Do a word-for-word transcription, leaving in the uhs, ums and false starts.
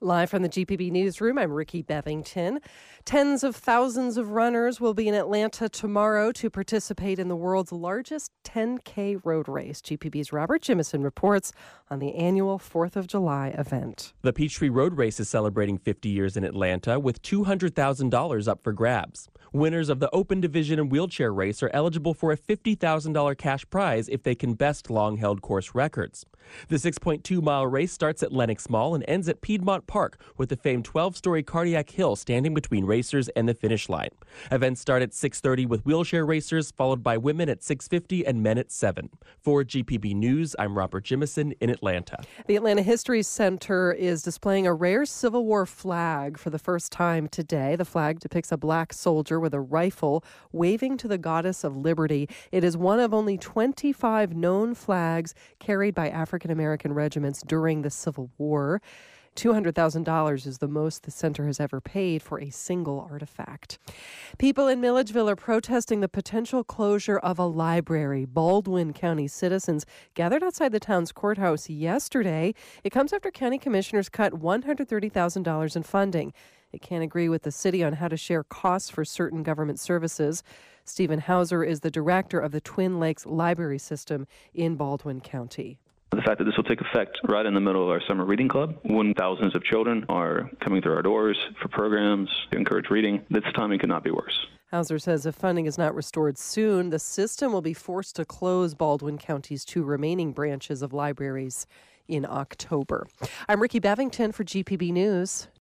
Live from the G P B Newsroom, I'm Ricky Bevington. Tens of thousands of runners will be in Atlanta tomorrow to participate in the world's largest ten K road race. G P B's Robert Jimison reports on the annual fourth of July event. The Peachtree Road Race is celebrating fifty years in Atlanta with two hundred thousand dollars up for grabs. Winners of the open division and wheelchair race are eligible for a fifty thousand dollars cash prize if they can best long-held course records. The six point two mile race starts at Lenox Mall and ends at Piedmont Park with the famed twelve-story Cardiac Hill standing between racers and the finish line. Events start at six thirty with wheelchair racers, followed by women at six fifty and men at seven. For G P B News, I'm Robert Jimison in Atlanta. The Atlanta History Center is displaying a rare Civil War flag for the first time today. The flag depicts a black soldier with a rifle waving to the goddess of liberty. It is one of only twenty-five known flags carried by African-American regiments during the Civil War. two hundred thousand dollars is the most the center has ever paid for a single artifact. People in Milledgeville are protesting the potential closure of a library. Baldwin County citizens gathered outside the town's courthouse yesterday. It comes after county commissioners cut one hundred thirty thousand dollars in funding. They can't agree with the city on how to share costs for certain government services. Stephen Hauser is the director of the Twin Lakes Library System in Baldwin County. The fact that this will take effect right in the middle of our summer reading club, when thousands of children are coming through our doors for programs to encourage reading, this timing could not be worse. Hauser says if funding is not restored soon, the system will be forced to close Baldwin County's two remaining branches of libraries in October. I'm Ricky Bevington for G P B News.